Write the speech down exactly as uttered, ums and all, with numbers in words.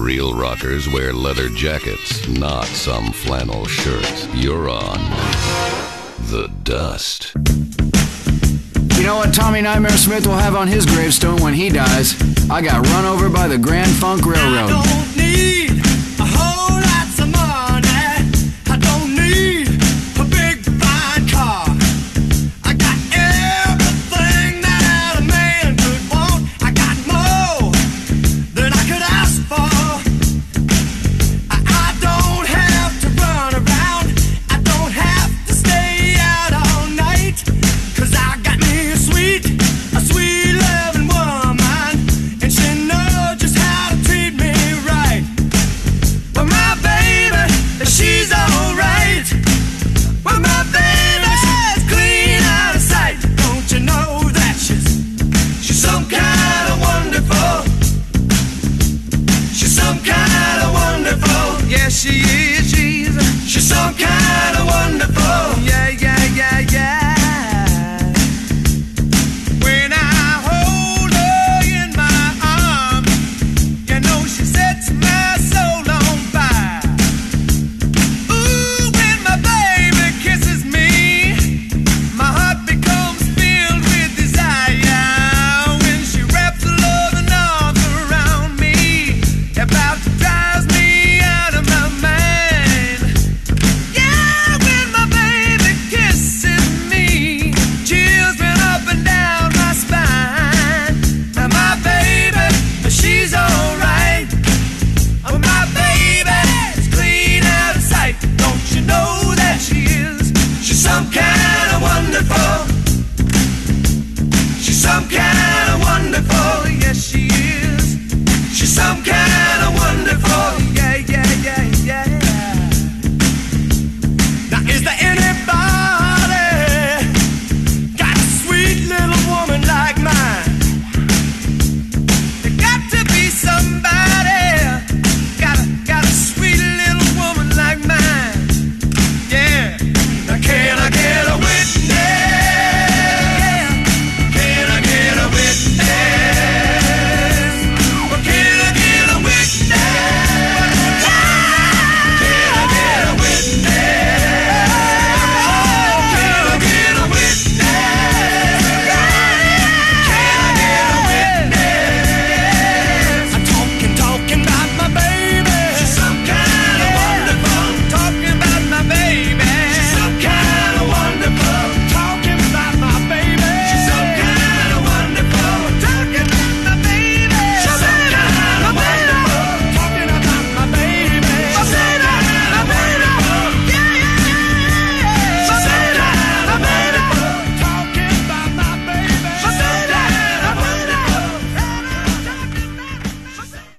Real rockers wear leather jackets, not some flannel shirt. You're on The Dust. You know what Tommy Nightmare Smith will have on his gravestone when he dies? I got run over by the Grand Funk Railroad. I don't need a whole lot of money. I don't need a big fine car. I got everything that a man could want. I got more than I could ask for. I, I don't have to run around. I don't have to stay out all night. Cause I got me a sweet, a sweet loving woman. And she knows just how to treat me right. Well, my baby, she's alright. Well, my baby's clean out of sight. Don't you know that she's, she's some kind of wonderful. She's some kind of wonderful. Yes, she is, she's, she's some kind of wonderful.